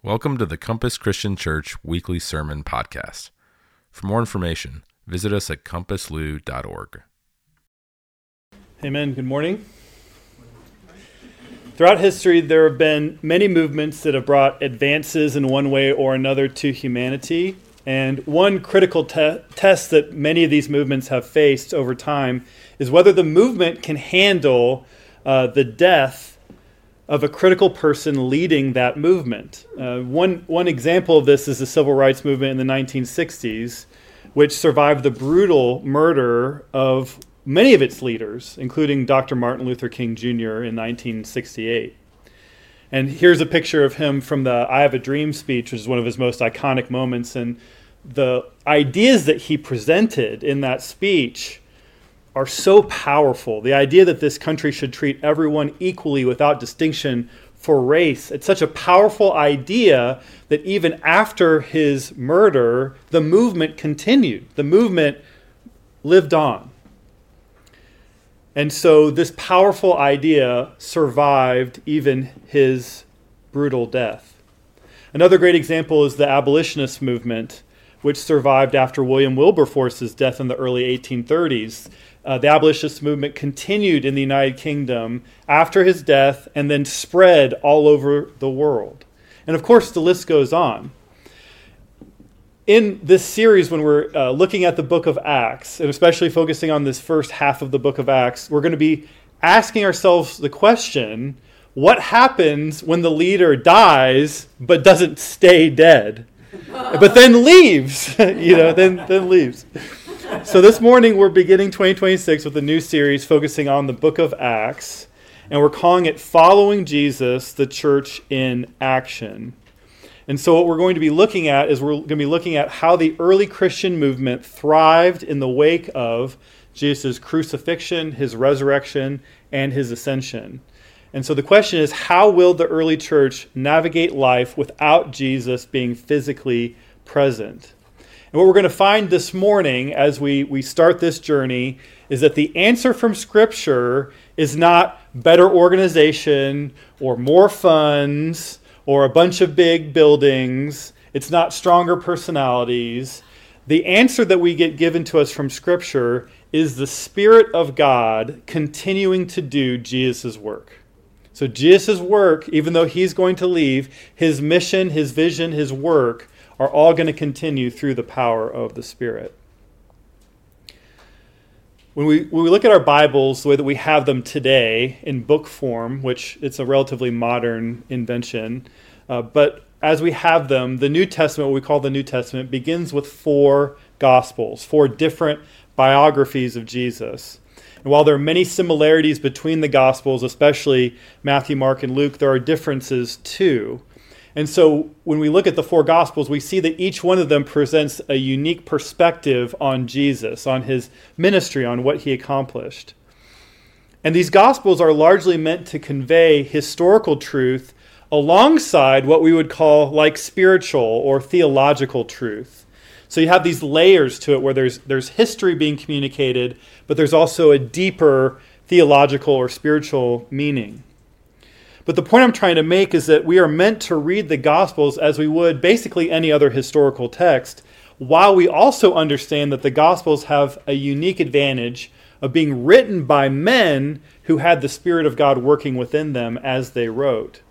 Welcome to the Compass Christian Church Weekly Sermon Podcast. For more information, visit us at compasslou.org. Amen. Good morning. Throughout history, there have been many movements that have brought advances in one way or another to humanity. And one critical test that many of these movements have faced over time is whether the movement can handle the death of a critical person leading that movement. One example of this is the civil rights movement in the 1960s, which survived the brutal murder of many of its leaders, including Dr. Martin Luther King Jr. in 1968. And here's a picture of him from the I Have a Dream speech, which is one of his most iconic moments. And the ideas that he presented in that speech are so powerful. The idea that this country should treat everyone equally without distinction for race. It's such a powerful idea that even after his murder, the movement continued. The movement lived on. And so this powerful idea survived even his brutal death. Another great example is the abolitionist movement, which survived after William Wilberforce's death in the early 1830s. The abolitionist movement continued in the United Kingdom after his death and then spread all over the world. And of course, the list goes on. In this series, when we're looking at the book of Acts, and especially focusing on this first half of the book of Acts, we're going to be asking ourselves the question, what happens when the leader dies but doesn't stay dead? But then leaves, then leaves. So this morning we're beginning 2026 with a new series focusing on the book of Acts, and we're calling it Following Jesus, the Church in Action. And so what we're going to be looking at is we're going to be looking at how the early Christian movement thrived in the wake of Jesus' crucifixion, his resurrection, and his ascension. And so the question is, how will the early church navigate life without Jesus being physically present? And what we're going to find this morning as we start this journey is that the answer from Scripture is not better organization or more funds or a bunch of big buildings. It's not stronger personalities. The answer that we get given to us from Scripture is the Spirit of God continuing to do Jesus' work. So Jesus' work, even though he's going to leave, his mission, his vision, his work are all going to continue through the power of the Spirit. When we look at our Bibles, the way that we have them today in book form, which it's a relatively modern invention, but as we have them, the New Testament, what we call the New Testament, begins with 4 Gospels, 4 different biographies of Jesus. And while there are many similarities between the Gospels, especially Matthew, Mark, and Luke, there are differences too. And so when we look at the 4 Gospels, we see that each one of them presents a unique perspective on Jesus, on his ministry, on what he accomplished. And these Gospels are largely meant to convey historical truth alongside what we would call like spiritual or theological truth. So you have these layers to it where there's history being communicated, but there's also a deeper theological or spiritual meaning. But the point I'm trying to make is that we are meant to read the Gospels as we would basically any other historical text, while we also understand that the Gospels have a unique advantage of being written by men who had the Spirit of God working within them as they wrote.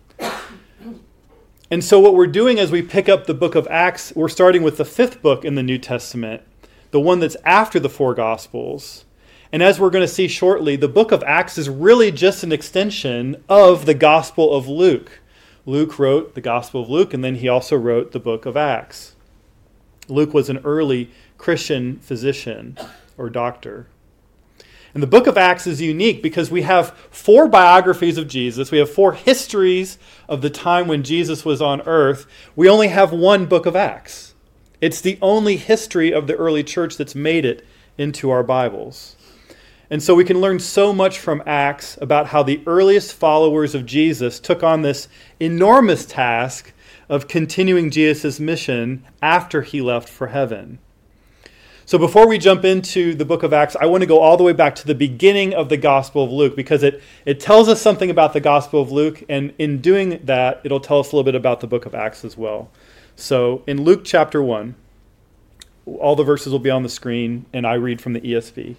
And so what we're doing as we pick up the book of Acts, we're starting with the 5th book in the New Testament, the one that's after the 4 Gospels. And as we're going to see shortly, the book of Acts is really just an extension of the Gospel of Luke. Luke wrote the Gospel of Luke, and then he also wrote the book of Acts. Luke was an early Christian physician or doctor. And the book of Acts is unique because we have 4 biographies of Jesus. We have 4 histories of the time when Jesus was on earth. We only have 1 book of Acts. It's the only history of the early church that's made it into our Bibles. And so we can learn so much from Acts about how the earliest followers of Jesus took on this enormous task of continuing Jesus' mission after he left for heaven. So before we jump into the book of Acts, I want to go all the way back to the beginning of the Gospel of Luke, because it tells us something about the Gospel of Luke, and in doing that, it'll tell us a little bit about the book of Acts as well. So in Luke chapter 1, all the verses will be on the screen, and I read from the ESV.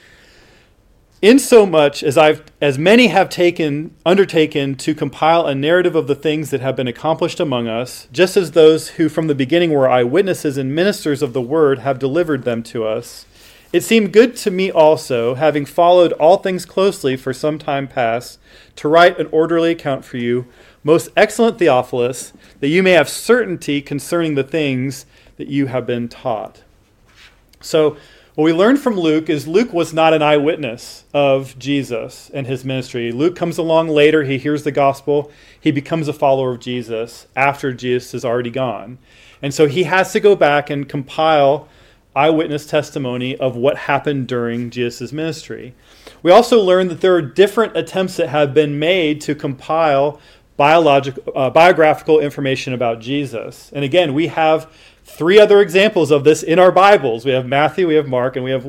Insomuch as many have undertaken to compile a narrative of the things that have been accomplished among us, just as those who from the beginning were eyewitnesses and ministers of the word have delivered them to us, it seemed good to me also, having followed all things closely for some time past, to write an orderly account for you, most excellent Theophilus, that you may have certainty concerning the things that you have been taught. So, what we learn from Luke is Luke was not an eyewitness of Jesus and his ministry. Luke comes along later. He hears the gospel. He becomes a follower of Jesus after Jesus is already gone. And so he has to go back and compile eyewitness testimony of what happened during Jesus' ministry. We also learn that there are different attempts that have been made to compile biographical information about Jesus. And again, we have 3 other examples of this in our Bibles. We have Matthew, we have Mark, and we have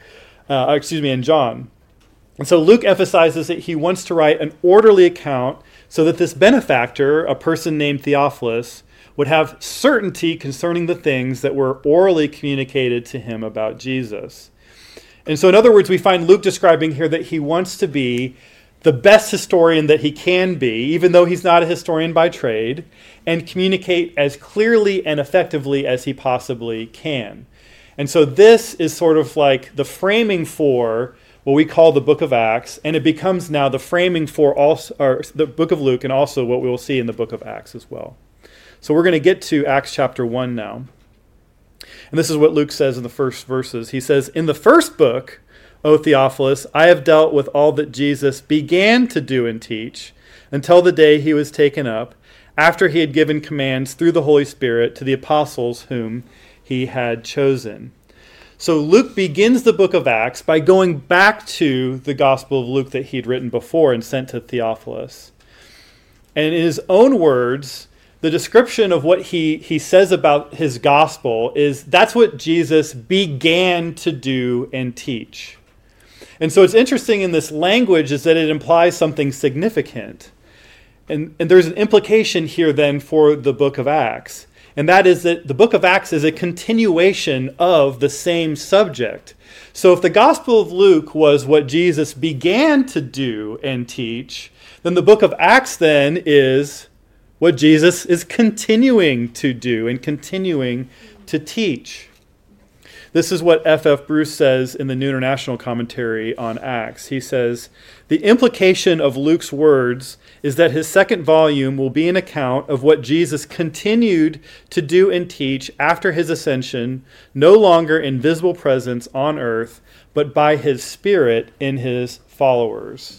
and John. And so Luke emphasizes that he wants to write an orderly account so that this benefactor, a person named Theophilus, would have certainty concerning the things that were orally communicated to him about Jesus. And so in other words, we find Luke describing here that he wants to be the best historian that he can be, even though he's not a historian by trade, and communicate as clearly and effectively as he possibly can. And so this is sort of like the framing for what we call the book of Acts, and it becomes now the framing for the book of Luke, and also what we will see in the book of Acts as well. So we're going to get to Acts chapter 1 now. And this is what Luke says in the first verses. He says, "In the first book, O Theophilus, I have dealt with all that Jesus began to do and teach until the day he was taken up, after he had given commands through the Holy Spirit to the apostles whom he had chosen." So Luke begins the book of Acts by going back to the Gospel of Luke that he'd written before and sent to Theophilus. And in his own words, the description of what he says about his gospel is that's what Jesus began to do and teach. And so it's interesting in this language is that it implies something significant. And there's an implication here then for the book of Acts. And that is that the book of Acts is a continuation of the same subject. So if the Gospel of Luke was what Jesus began to do and teach, then the book of Acts then is what Jesus is continuing to do and continuing to teach. This is what F.F. Bruce says in the New International Commentary on Acts. He says, "The implication of Luke's words is that his second volume will be an account of what Jesus continued to do and teach after his ascension, no longer in visible presence on earth, but by his Spirit in his followers."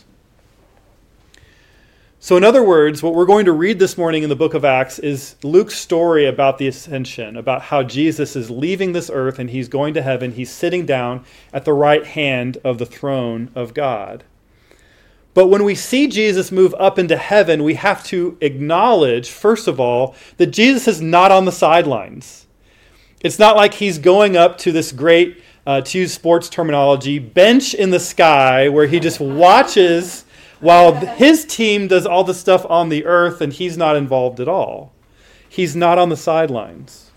So in other words, what we're going to read this morning in the book of Acts is Luke's story about the ascension, about how Jesus is leaving this earth and he's going to heaven. He's sitting down at the right hand of the throne of God. But when we see Jesus move up into heaven, we have to acknowledge, first of all, that Jesus is not on the sidelines. It's not like he's going up to this great, to use sports terminology, bench in the sky where he just watches while his team does all the stuff on the earth and he's not involved at all. He's not on the sidelines.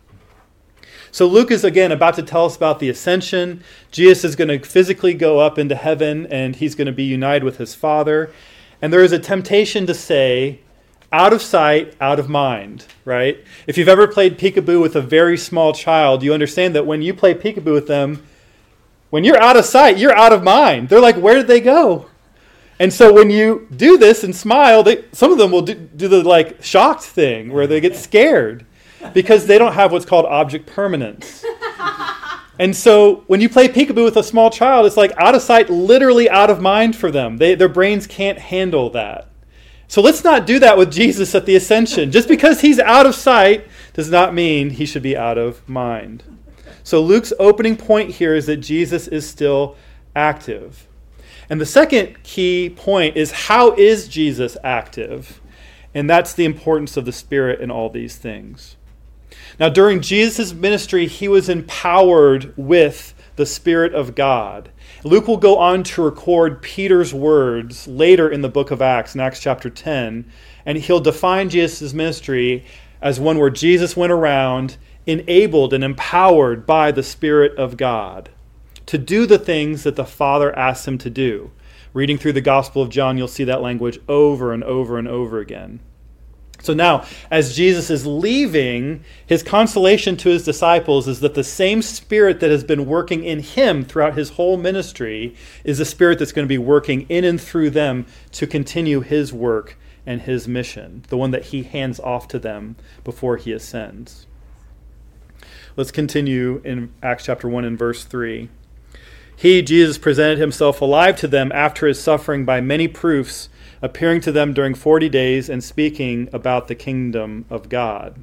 So Luke is again about to tell us about the ascension. Jesus is going to physically go up into heaven and he's going to be united with his Father. And there is a temptation to say, out of sight, out of mind, right? If you've ever played peekaboo with a very small child, you understand that when you play peekaboo with them, when you're out of sight, you're out of mind. They're like, where did they go? And so when you do this and smile, some of them will do the shocked thing where they get scared because they don't have what's called object permanence. And so when you play peekaboo with a small child, it's like out of sight, literally out of mind for them. Their brains can't handle that. So let's not do that with Jesus at the ascension. Just because he's out of sight does not mean he should be out of mind. So Luke's opening point here is that Jesus is still active. And the second key point is, how is Jesus active? And that's the importance of the Spirit in all these things. Now, during Jesus' ministry, he was empowered with the Spirit of God. Luke will go on to record Peter's words later in the book of Acts, in Acts chapter 10, and he'll define Jesus' ministry as one where Jesus went around enabled and empowered by the Spirit of God to do the things that the Father asked him to do. Reading through the Gospel of John, you'll see that language over and over and over again. So now, as Jesus is leaving, his consolation to his disciples is that the same Spirit that has been working in him throughout his whole ministry is the Spirit that's going to be working in and through them to continue his work and his mission, the one that he hands off to them before he ascends. Let's continue in Acts chapter 1 and verse 3. He, Jesus, presented himself alive to them after his suffering by many proofs, appearing to them during 40 days and speaking about the kingdom of God.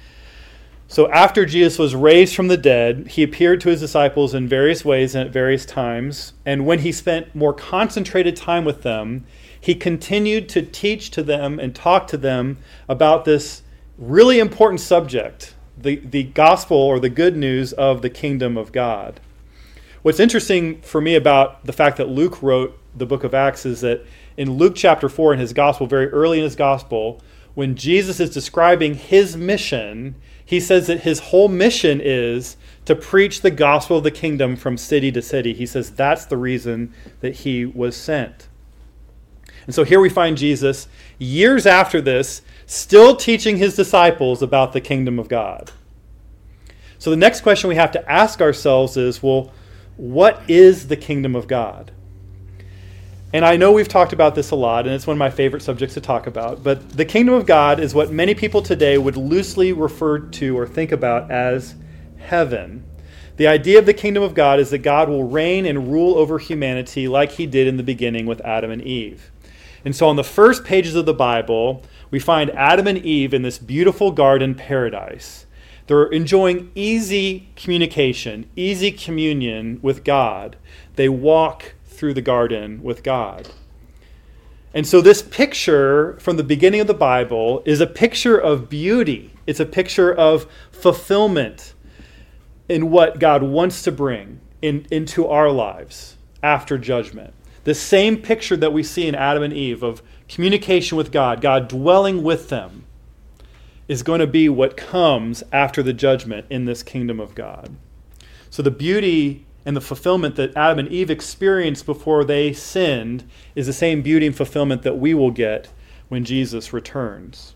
So after Jesus was raised from the dead, he appeared to his disciples in various ways and at various times. And when he spent more concentrated time with them, he continued to teach to them and talk to them about this really important subject, the gospel or the good news of the kingdom of God. What's interesting for me about the fact that Luke wrote the book of Acts is that in Luke chapter 4 in his gospel, very early in his gospel, when Jesus is describing his mission, he says that his whole mission is to preach the gospel of the kingdom from city to city. He says that's the reason that he was sent. And so here we find Jesus, years after this, still teaching his disciples about the kingdom of God. So the next question we have to ask ourselves is, well, what is the kingdom of God? And I know we've talked about this a lot, and it's one of my favorite subjects to talk about, but the kingdom of God is what many people today would loosely refer to or think about as heaven. The idea of the kingdom of God is that God will reign and rule over humanity like he did in the beginning with Adam and Eve. And so on the first pages of the Bible, we find Adam and Eve in this beautiful garden paradise. They're enjoying easy communication, easy communion with God. They walk through the garden with God. And so this picture from the beginning of the Bible is a picture of beauty. It's a picture of fulfillment in what God wants to bring into our lives after judgment. The same picture that we see in Adam and Eve of communication with God, God dwelling with them, is going to be what comes after the judgment in this kingdom of God. So the beauty and the fulfillment that Adam and Eve experienced before they sinned is the same beauty and fulfillment that we will get when Jesus returns.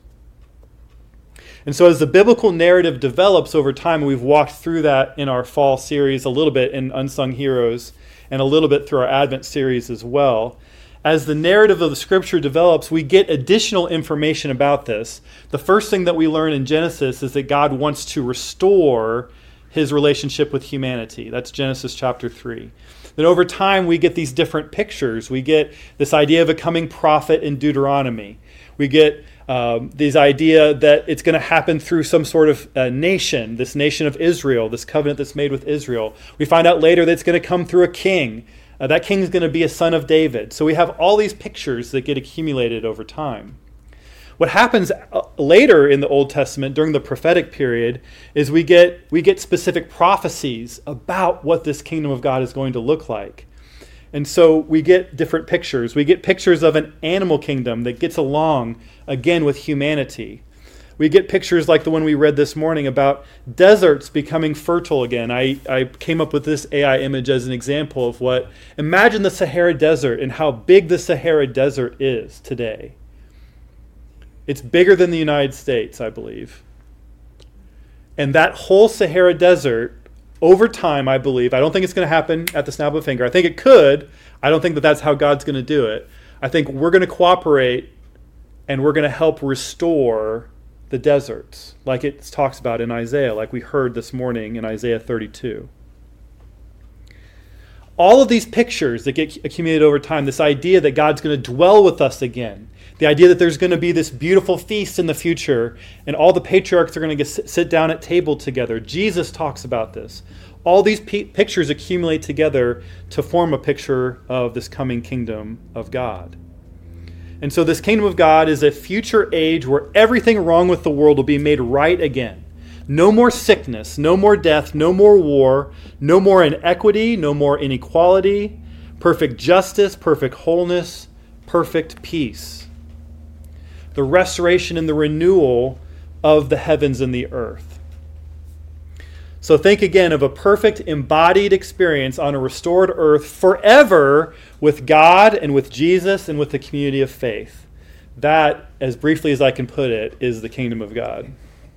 And so as the biblical narrative develops over time, and we've walked through that in our fall series a little bit in Unsung Heroes and a little bit through our Advent series as well, as the narrative of the Scripture develops, we get additional information about this. The first thing that we learn in Genesis is that God wants to restore his relationship with humanity. That's Genesis chapter 3. Then over time, we get these different pictures. We get this idea of a coming prophet in Deuteronomy. We get this idea that it's going to happen through some sort of nation, this nation of Israel, this covenant that's made with Israel. We find out later that it's going to come through a king. That king is going to be a son of David. So we have all these pictures that get accumulated over time. What happens later in the Old Testament during the prophetic period is we get specific prophecies about what this kingdom of God is going to look like. And so we get different pictures. We get pictures of an animal kingdom that gets along, again, with humanity. We get pictures like the one we read this morning about deserts becoming fertile again. I came up with this AI image as an example of imagine the Sahara Desert and how big the Sahara Desert is today. It's bigger than the United States, I believe. And that whole Sahara Desert, over time, I believe, I don't think it's going to happen at the snap of a finger. I think it could. I don't think that that's how God's going to do it. I think we're going to cooperate and we're going to help restore the deserts, like it talks about in Isaiah, like we heard this morning in Isaiah 32. All of these pictures that get accumulated over time, this idea that God's going to dwell with us again, the idea that there's going to be this beautiful feast in the future, and all the patriarchs are going to sit down at table together. Jesus talks about this. All these pictures accumulate together to form a picture of this coming kingdom of God. And so this kingdom of God is a future age where everything wrong with the world will be made right again. No more sickness, no more death, no more war, no more inequity, no more inequality, perfect justice, perfect wholeness, perfect peace. The restoration and the renewal of the heavens and the earth. So think again of a perfect embodied experience on a restored earth forever with God and with Jesus and with the community of faith. That, as briefly as I can put it, is the kingdom of God.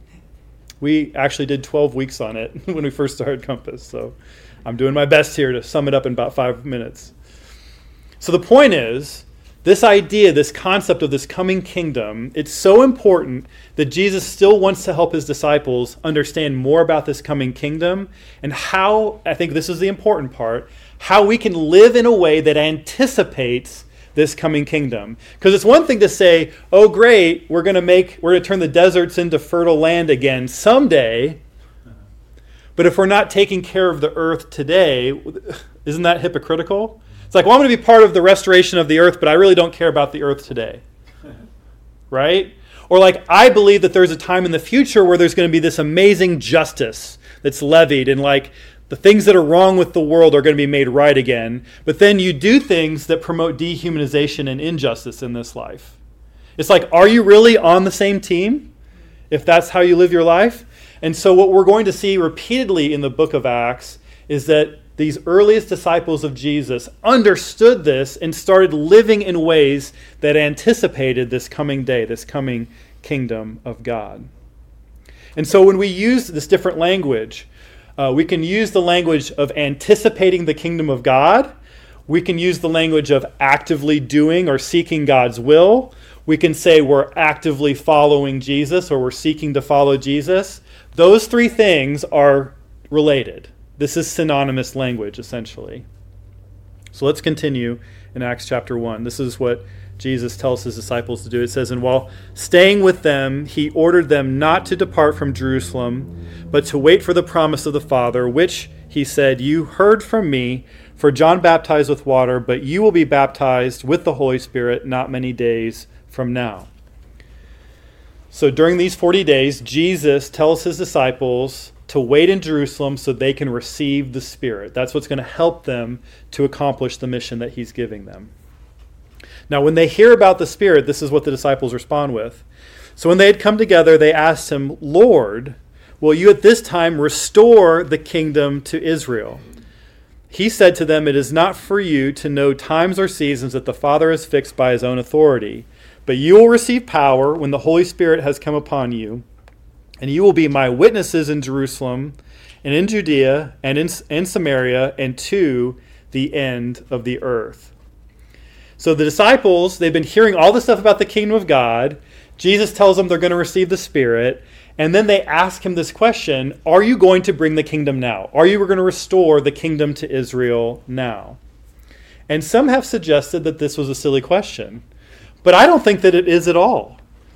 We actually did 12 weeks on it when we first started Compass, so I'm doing my best here to sum it up in about 5 minutes. So the point is, this idea, this concept of this coming kingdom, it's so important that Jesus still wants to help his disciples understand more about this coming kingdom and how, I think this is the important part, how we can live in a way that anticipates this coming kingdom. Because it's one thing to say, oh great, we're going to turn the deserts into fertile land again someday. But if we're not taking care of the earth today, isn't that hypocritical? It's like, well, I'm going to be part of the restoration of the earth, but I really don't care about the earth today. Right? Or like, I believe that there's a time in the future where there's going to be this amazing justice that's levied, and like the things that are wrong with the world are going to be made right again. But then you do things that promote dehumanization and injustice in this life. It's like, are you really on the same team if that's how you live your life? And so what we're going to see repeatedly in the book of Acts is that these earliest disciples of Jesus understood this and started living in ways that anticipated this coming day, this coming kingdom of God. And so when we use this different language, we can use the language of anticipating the kingdom of God. We can use the language of actively doing or seeking God's will. We can say we're actively following Jesus or we're seeking to follow Jesus. Those three things are related. This is synonymous language, essentially. So let's continue in Acts chapter 1. This is what Jesus tells his disciples to do. It says, and while staying with them, he ordered them not to depart from Jerusalem, but to wait for the promise of the Father, which, he said, you heard from me, for John baptized with water, but you will be baptized with the Holy Spirit not many days from now. So during these 40 days, Jesus tells his disciples to wait in Jerusalem so they can receive the Spirit. That's what's going to help them to accomplish the mission that he's giving them. Now, when they hear about the Spirit, this is what the disciples respond with. So when they had come together, they asked him, Lord, will you at this time restore the kingdom to Israel? He said to them, it is not for you to know times or seasons that the Father has fixed by his own authority, but you will receive power when the Holy Spirit has come upon you, and you will be my witnesses in Jerusalem and in Judea and in Samaria and to the end of the earth. So the disciples, they've been hearing all this stuff about the kingdom of God. Jesus tells them they're going to receive the Spirit. And then they ask him this question, are you going to bring the kingdom now? Are you going to restore the kingdom to Israel now? And some have suggested that this was a silly question. But I don't think that it is at all.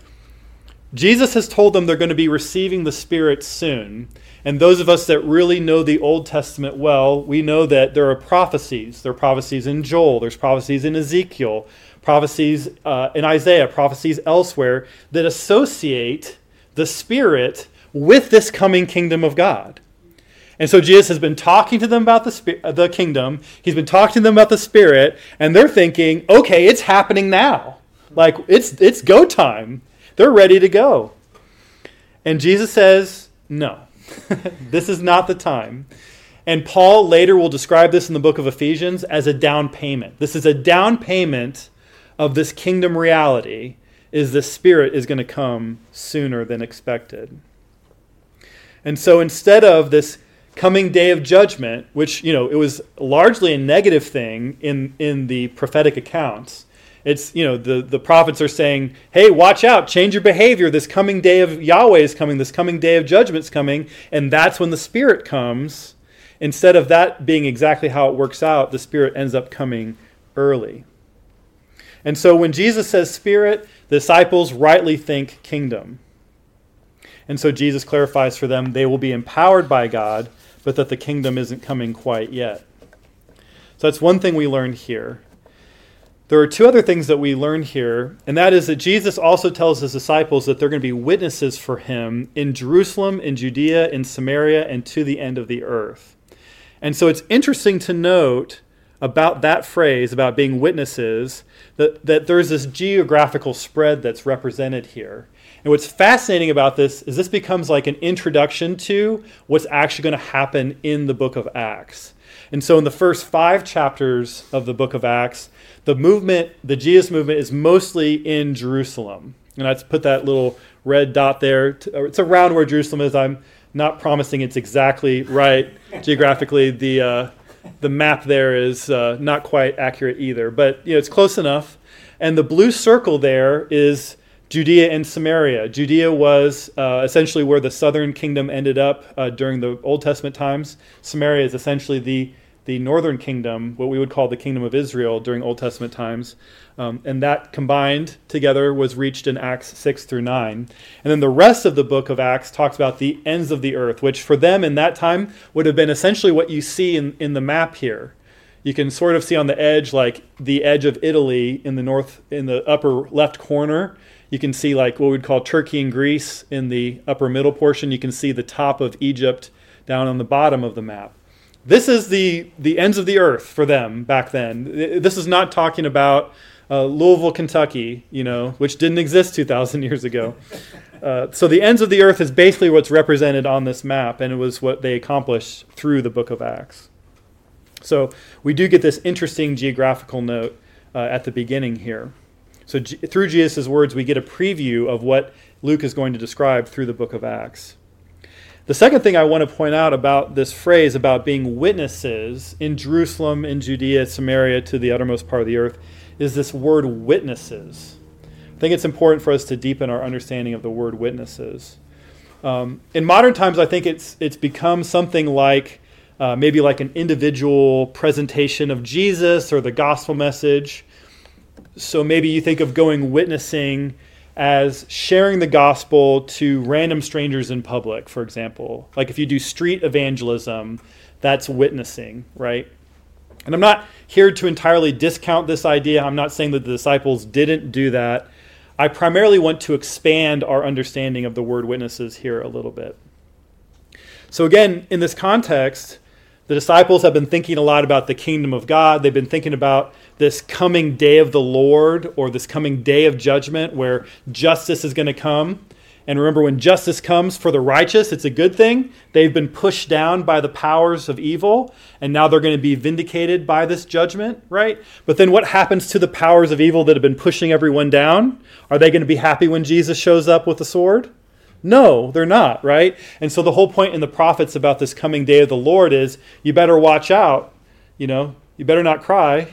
Jesus has told them they're going to be receiving the Spirit soon. And those of us that really know the Old Testament well, we know that there are prophecies. There are prophecies in Joel. There's prophecies in Ezekiel. Prophecies in Isaiah. Prophecies elsewhere that associate the Spirit with this coming kingdom of God. And so Jesus has been talking to them about the kingdom. He's been talking to them about the Spirit. And they're thinking, okay, it's happening now. Like, it's go time. They're ready to go. And Jesus says, no, this is not the time. And Paul later will describe this in the book of Ephesians as a down payment. This is a down payment of this kingdom reality, is the Spirit is going to come sooner than expected. And so instead of this coming day of judgment, which, it was largely a negative thing in the prophetic accounts, it's, the prophets are saying, hey, watch out, change your behavior. This coming day of Yahweh is coming. This coming day of judgment is coming. And that's when the Spirit comes. Instead of that being exactly how it works out, the Spirit ends up coming early. And so when Jesus says Spirit, the disciples rightly think kingdom. And so Jesus clarifies for them they will be empowered by God, but that the kingdom isn't coming quite yet. So that's one thing we learned here. There are two other things that we learn here, and that is that Jesus also tells his disciples that they're going to be witnesses for him in Jerusalem, in Judea, in Samaria, and to the end of the earth. And so it's interesting to note about that phrase, about being witnesses, that there's this geographical spread that's represented here. And what's fascinating about this becomes like an introduction to what's actually going to happen in the book of Acts. And so in the first 5 chapters of the book of Acts, the Jesus movement is mostly in Jerusalem. And I put that little red dot there. It's around where Jerusalem is. I'm not promising it's exactly right geographically. The map there is not quite accurate either, but it's close enough. And the blue circle there is Judea and Samaria. Judea was essentially where the southern kingdom ended up during the Old Testament times. Samaria is essentially the northern kingdom, what we would call the kingdom of Israel during Old Testament times. And that combined together was reached in Acts 6 through 9. And then the rest of the book of Acts talks about the ends of the earth, which for them in that time would have been essentially what you see in the map here. You can sort of see on the edge, like the edge of Italy in the north, in the upper left corner. You can see like what we'd call Turkey and Greece in the upper middle portion. You can see the top of Egypt down on the bottom of the map. This is the ends of the earth for them back then. This is not talking about Louisville, Kentucky, which didn't exist 2,000 years ago. So the ends of the earth is basically what's represented on this map, and it was what they accomplished through the book of Acts. So we do get this interesting geographical note at the beginning here. So through Jesus' words, we get a preview of what Luke is going to describe through the book of Acts. The second thing I want to point out about this phrase about being witnesses in Jerusalem, in Judea, Samaria, to the uttermost part of the earth, is this word witnesses. I think it's important for us to deepen our understanding of the word witnesses. In modern times, I think it's become something like maybe like an individual presentation of Jesus or the gospel message. So maybe you think of going witnessing as sharing the gospel to random strangers in public, for example. Like if you do street evangelism, that's witnessing, right? And I'm not here to entirely discount this idea. I'm not saying that the disciples didn't do that. I primarily want to expand our understanding of the word witnesses here a little bit. So again, in this context, the disciples have been thinking a lot about the kingdom of God. They've been thinking about this coming day of the Lord, or this coming day of judgment where justice is going to come. And remember, when justice comes for the righteous, it's a good thing. They've been pushed down by the powers of evil, and now they're going to be vindicated by this judgment, right? But then what happens to the powers of evil that have been pushing everyone down? Are they going to be happy when Jesus shows up with a sword? No, they're not, right? And so the whole point in the prophets about this coming day of the Lord is you better watch out. You better not cry.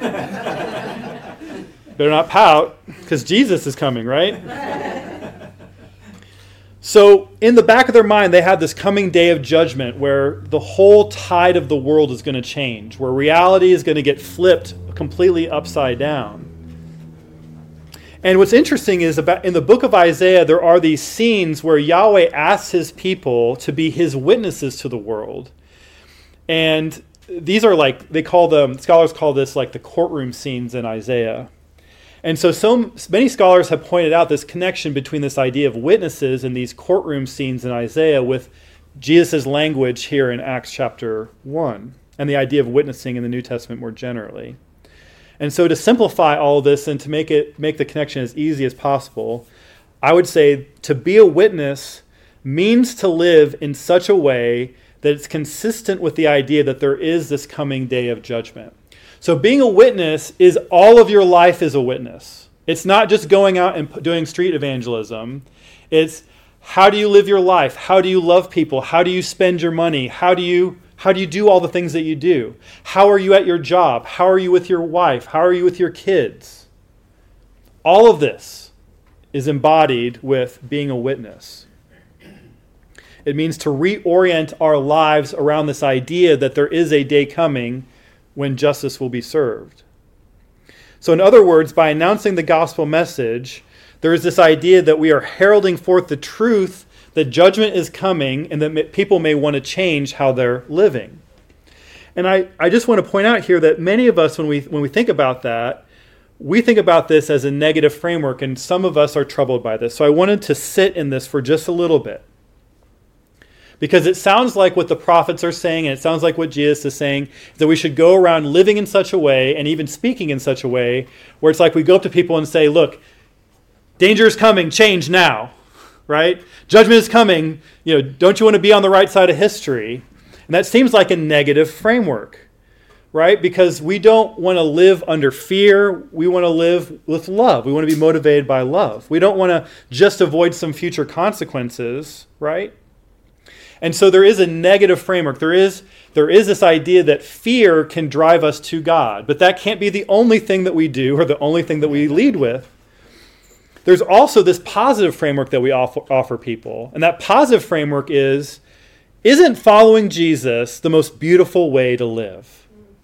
Better not pout, because Jesus is coming, right? So in the back of their mind, they have this coming day of judgment where the whole tide of the world is going to change, where reality is going to get flipped completely upside down. And what's interesting is about in the book of Isaiah, there are these scenes where Yahweh asks his people to be his witnesses to the world. And these are like, scholars call this like the courtroom scenes in Isaiah. And so many scholars have pointed out this connection between this idea of witnesses and these courtroom scenes in Isaiah with Jesus' language here in Acts chapter 1 and the idea of witnessing in the New Testament more generally. And so to simplify all of this and to make the connection as easy as possible, I would say to be a witness means to live in such a way that it's consistent with the idea that there is this coming day of judgment. So being a witness is all of your life is a witness. It's not just going out and doing street evangelism. It's how do you live your life? How do you love people? How do you spend your money? How do you do all the things that you do? How are you at your job? How are you with your wife? How are you with your kids? All of this is embodied with being a witness. It means to reorient our lives around this idea that there is a day coming when justice will be served. So in other words, by announcing the gospel message, there is this idea that we are heralding forth the truth that judgment is coming and that people may want to change how they're living. And I just want to point out here that many of us, when we think about that, we think about this as a negative framework, and some of us are troubled by this. So I wanted to sit in this for just a little bit. Because it sounds like what the prophets are saying, and it sounds like what Jesus is saying, that we should go around living in such a way, and even speaking in such a way, where it's like we go up to people and say, look, danger is coming, change now, right? Judgment is coming, don't you want to be on the right side of history? And that seems like a negative framework, right? Because we don't want to live under fear. We want to live with love. We want to be motivated by love. We don't want to just avoid some future consequences, right? And so there is a negative framework. There is this idea that fear can drive us to God, but that can't be the only thing that we do or the only thing that we lead with. There's also this positive framework that we offer people, and that positive framework isn't following Jesus the most beautiful way to live?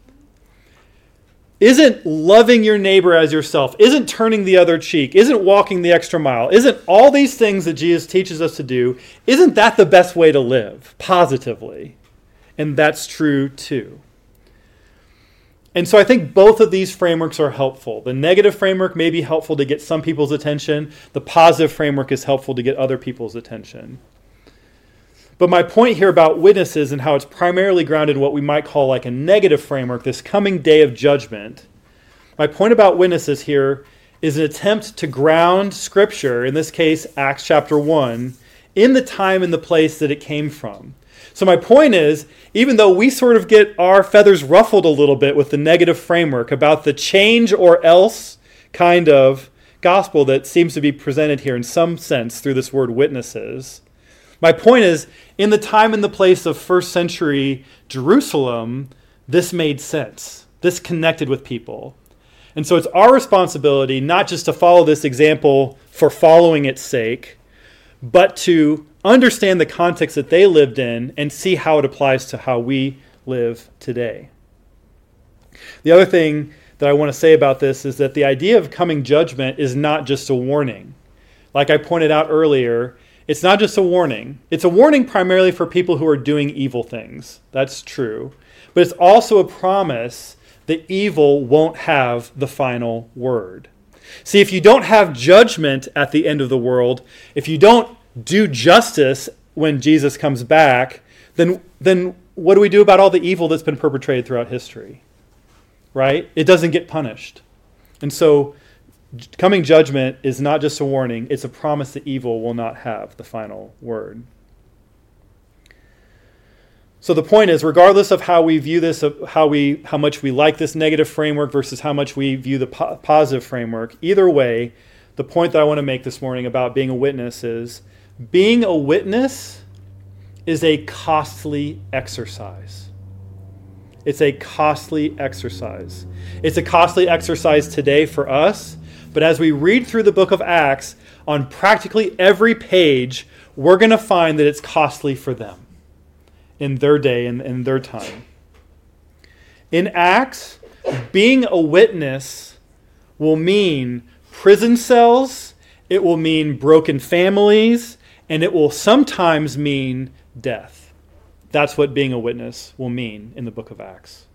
Isn't loving your neighbor as yourself? Isn't turning the other cheek? Isn't walking the extra mile? Isn't all these things that Jesus teaches us to do, isn't that the best way to live positively? And that's true too. And so I think both of these frameworks are helpful. The negative framework may be helpful to get some people's attention. The positive framework is helpful to get other people's attention. But my point here about witnesses and how it's primarily grounded in what we might call like a negative framework, this coming day of judgment, my point about witnesses here is an attempt to ground Scripture, in this case Acts chapter 1, in the time and the place that it came from. So my point is, even though we sort of get our feathers ruffled a little bit with the negative framework about the change or else kind of gospel that seems to be presented here in some sense through this word witnesses, my point is, in the time and the place of first century Jerusalem, this made sense. This connected with people. And so it's our responsibility not just to follow this example for following its sake, but to understand the context that they lived in and see how it applies to how we live today. The other thing that I want to say about this is that the idea of coming judgment is not just a warning. Like I pointed out earlier, it's not just a warning. It's a warning primarily for people who are doing evil things. That's true. But it's also a promise that evil won't have the final word. See, if you don't have judgment at the end of the world, if you don't do justice when Jesus comes back, then what do we do about all the evil that's been perpetrated throughout history? Right? It doesn't get punished. And so coming judgment is not just a warning, it's a promise that evil will not have the final word. So the point is, regardless of how we view this, of how much we like this negative framework versus how much we view the positive framework, either way, the point that I want to make this morning about being a witness is, being a witness is a costly exercise. It's a costly exercise. It's a costly exercise today for us, but as we read through the book of Acts, on practically every page, we're going to find that it's costly for them in their day and in their time. In Acts, being a witness will mean prison cells, it will mean broken families, and it will sometimes mean death. That's what being a witness will mean in the book of Acts.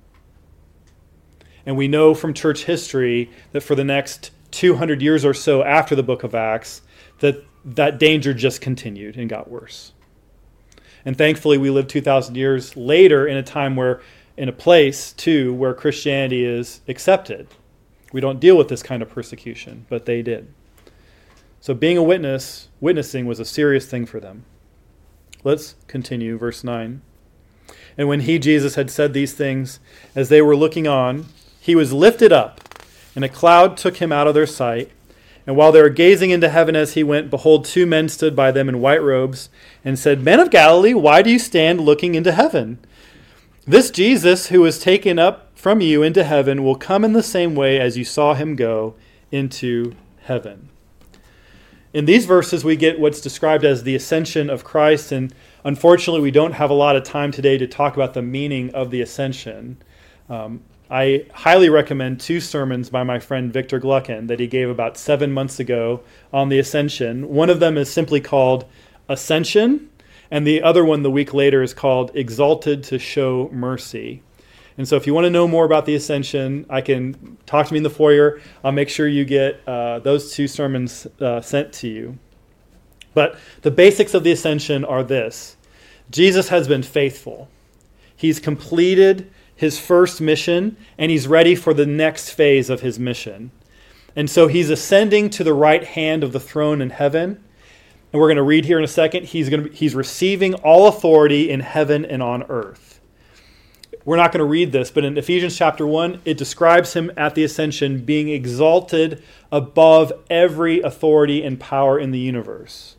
And we know from church history that for the next 200 years or so after the book of Acts, that danger just continued and got worse. And thankfully, we live 2,000 years later in a time where, in a place, too, where Christianity is accepted. We don't deal with this kind of persecution, but they did. So being a witness, witnessing was a serious thing for them. Let's continue, verse 9. And when he, Jesus, had said these things, as they were looking on, he was lifted up, and a cloud took him out of their sight. And while they were gazing into heaven as he went, behold, two men stood by them in white robes, and said, Men of Galilee, why do you stand looking into heaven? This Jesus, who was taken up from you into heaven, will come in the same way as you saw him go into heaven. In these verses, we get what's described as the ascension of Christ, and unfortunately, we don't have a lot of time today to talk about the meaning of the ascension. I highly recommend two sermons by my friend Victor Gluckin that he gave about 7 months ago on the ascension. One of them is simply called Ascension, and the other one the week later is called Exalted to Show Mercy. And so if you want to know more about the ascension, I can talk to me in the foyer. I'll make sure you get those 2 sermons sent to you. But the basics of the ascension are this. Jesus has been faithful. He's completed his first mission, and he's ready for the next phase of his mission. And so he's ascending to the right hand of the throne in heaven. And we're going to read here in a second. He's receiving all authority in heaven and on earth. We're not going to read this, but in Ephesians chapter 1, it describes him at the ascension being exalted above every authority and power in the universe.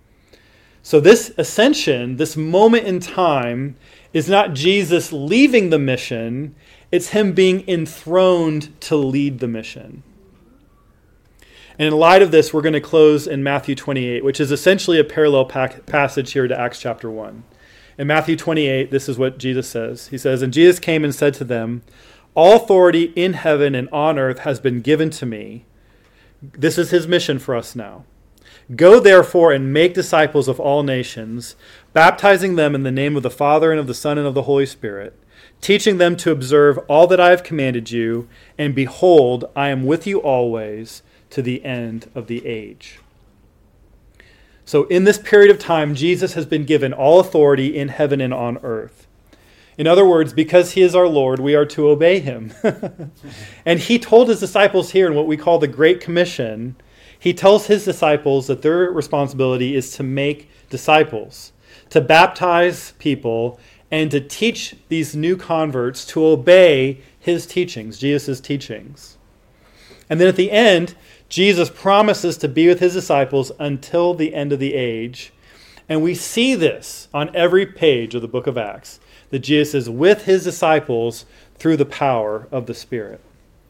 So this ascension, this moment in time, is not Jesus leaving the mission, it's him being enthroned to lead the mission. And in light of this, we're going to close in Matthew 28, which is essentially a parallel passage here to Acts chapter 1. In Matthew 28, this is what Jesus says. He says, "And Jesus came and said to them, 'All authority in heaven and on earth has been given to me.'" This is his mission for us now. "Go therefore and make disciples of all nations, baptizing them in the name of the Father and of the Son and of the Holy Spirit, teaching them to observe all that I have commanded you, and behold, I am with you always to the end of the age." So in this period of time, Jesus has been given all authority in heaven and on earth. In other words, because he is our Lord, we are to obey him. And he told his disciples here in what we call the Great Commission, he tells his disciples that their responsibility is to make disciples, to baptize people, and to teach these new converts to obey his teachings, Jesus' teachings. And then at the end, Jesus promises to be with his disciples until the end of the age. And we see this on every page of the book of Acts, that Jesus is with his disciples through the power of the Spirit.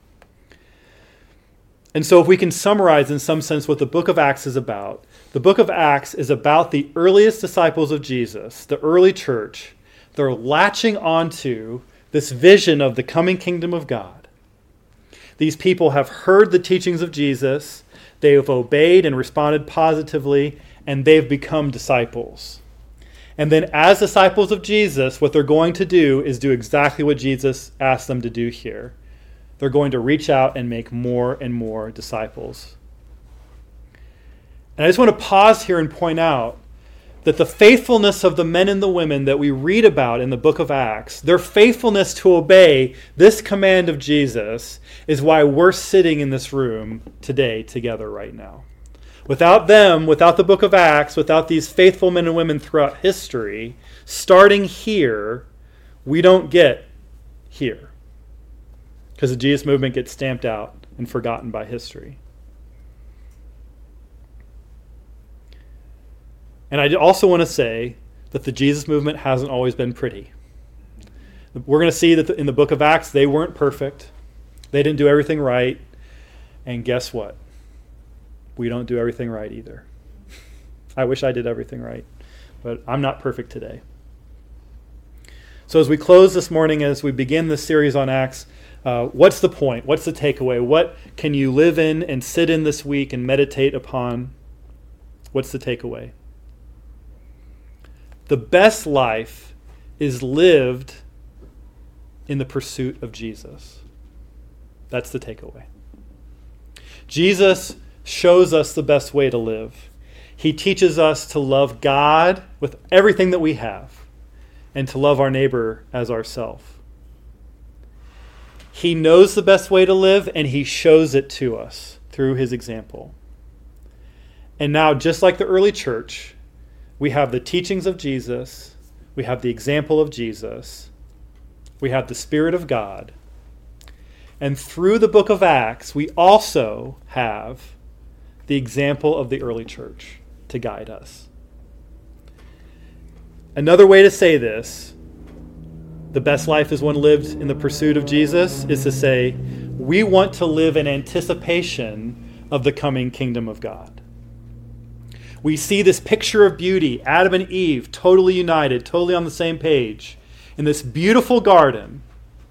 And so if we can summarize in some sense what the book of Acts is about, the book of Acts is about the earliest disciples of Jesus, the early church. They're latching onto this vision of the coming kingdom of God. These people have heard the teachings of Jesus, they have obeyed and responded positively, and they've become disciples. And then as disciples of Jesus, what they're going to do is do exactly what Jesus asked them to do here. They're going to reach out and make more and more disciples. And I just want to pause here and point out that the faithfulness of the men and the women that we read about in the book of Acts, their faithfulness to obey this command of Jesus is why we're sitting in this room today together right now. Without them, without the book of Acts, without these faithful men and women throughout history, starting here, we don't get here. Because the Jesus movement gets stamped out and forgotten by history. And I also want to say that the Jesus movement hasn't always been pretty. We're going to see that in the book of Acts, they weren't perfect. They didn't do everything right. And guess what? We don't do everything right either. I wish I did everything right, but I'm not perfect today. So as we close this morning, as we begin this series on Acts, what's the point? What's the takeaway? What can you live in and sit in this week and meditate upon? What's the takeaway? The best life is lived in the pursuit of Jesus. That's the takeaway. Jesus shows us the best way to live. He teaches us to love God with everything that we have and to love our neighbor as ourselves. He knows the best way to live and he shows it to us through his example. And now, just like the early church, we have the teachings of Jesus, we have the example of Jesus, we have the Spirit of God, and through the book of Acts, we also have the example of the early church to guide us. Another way to say this, the best life is one lived in the pursuit of Jesus, is to say, we want to live in anticipation of the coming kingdom of God. We see this picture of beauty, Adam and Eve, totally united, totally on the same page, in this beautiful garden.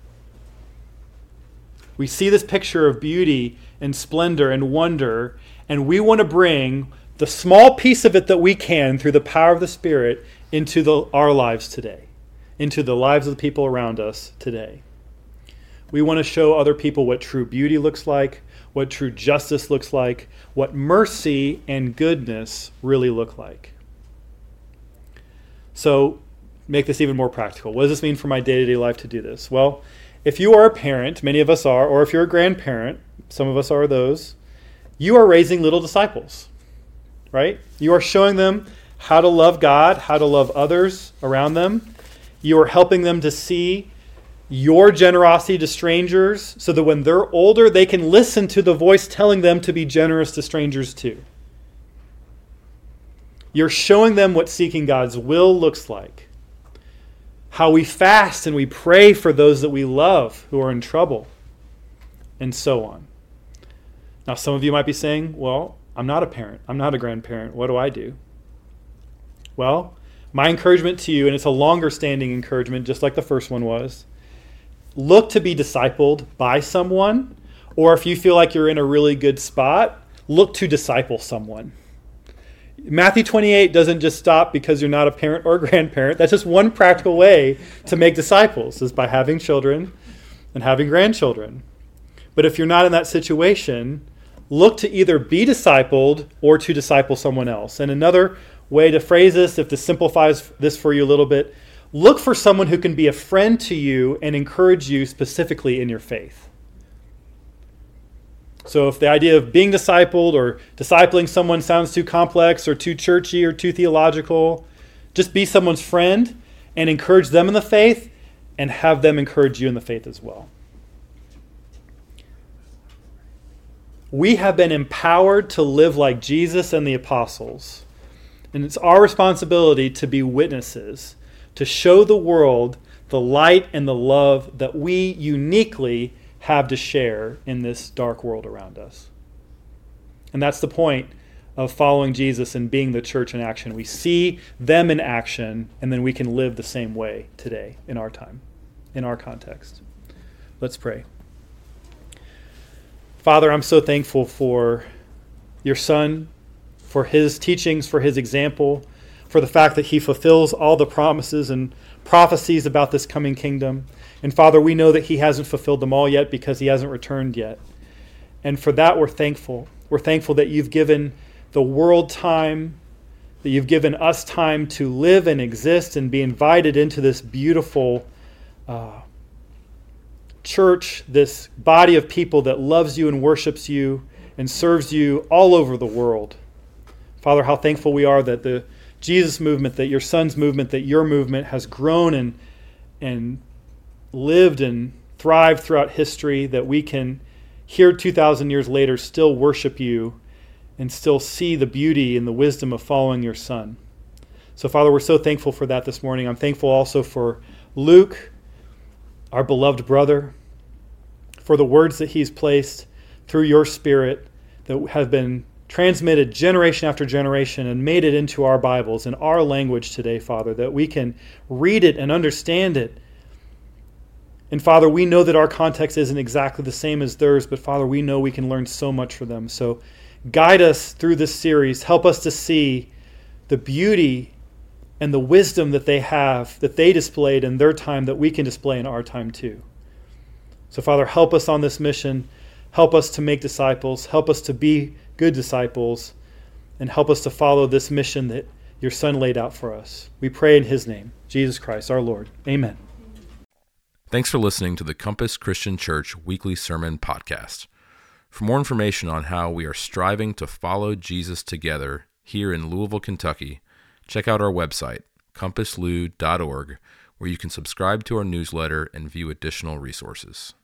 We see this picture of beauty and splendor and wonder, and we want to bring the small piece of it that we can through the power of the Spirit into our lives today, into the lives of the people around us today. We want to show other people what true beauty looks like, what true justice looks like, what mercy and goodness really look like. So, make this even more practical. What does this mean for my day-to-day life to do this? Well, if you are a parent, many of us are, or if you're a grandparent, some of us are those, you are raising little disciples, right? You are showing them how to love God, how to love others around them. You are helping them to see your generosity to strangers so that when they're older, they can listen to the voice telling them to be generous to strangers too. You're showing them what seeking God's will looks like, how we fast and we pray for those that we love who are in trouble, and so on. Now, some of you might be saying, well, I'm not a parent. I'm not a grandparent. What do I do? Well, my encouragement to you, and it's a longer standing encouragement, just like the first one was, look to be discipled by someone, or if you feel like you're in a really good spot, look to disciple someone. Matthew 28 doesn't just stop because you're not a parent or a grandparent. That's just one practical way to make disciples, is by having children and having grandchildren. But if you're not in that situation, look to either be discipled or to disciple someone else. And another way to phrase this, if this simplifies this for you a little bit, look for someone who can be a friend to you and encourage you specifically in your faith. So if the idea of being discipled or discipling someone sounds too complex or too churchy or too theological, just be someone's friend and encourage them in the faith and have them encourage you in the faith as well. We have been empowered to live like Jesus and the apostles. And it's our responsibility to be witnesses, to show the world the light and the love that we uniquely have to share in this dark world around us. And that's the point of following Jesus and being the church in action. We see them in action, and then we can live the same way today in our time, in our context. Let's pray. Father, I'm so thankful for your Son, for his teachings, for his example, for the fact that he fulfills all the promises and prophecies about this coming kingdom. And Father, we know that he hasn't fulfilled them all yet because he hasn't returned yet. And for that, we're thankful. We're thankful that you've given the world time, that you've given us time to live and exist and be invited into this beautiful church, this body of people that loves you and worships you and serves you all over the world. Father, how thankful we are that the Jesus movement, that your Son's movement, that your movement has grown and lived and thrived throughout history, that we can, here 2,000 years later, still worship you and still see the beauty and the wisdom of following your Son. So, Father, we're so thankful for that this morning. I'm thankful also for Luke, our beloved brother, for the words that he's placed through your Spirit that have been transmitted generation after generation and made it into our Bibles in our language today, Father, that we can read it and understand it. And Father, we know that our context isn't exactly the same as theirs, but Father, we know we can learn so much from them. So guide us through this series. Help us to see the beauty and the wisdom that they have, that they displayed in their time, that we can display in our time too. So Father, help us on this mission. Help us to make disciples. Help us to be good disciples. And help us to follow this mission that your Son laid out for us. We pray in his name, Jesus Christ, our Lord. Amen. Thanks for listening to the Compass Christian Church Weekly Sermon Podcast. For more information on how we are striving to follow Jesus together here in Louisville, Kentucky, check out our website, compasslou.org, where you can subscribe to our newsletter and view additional resources.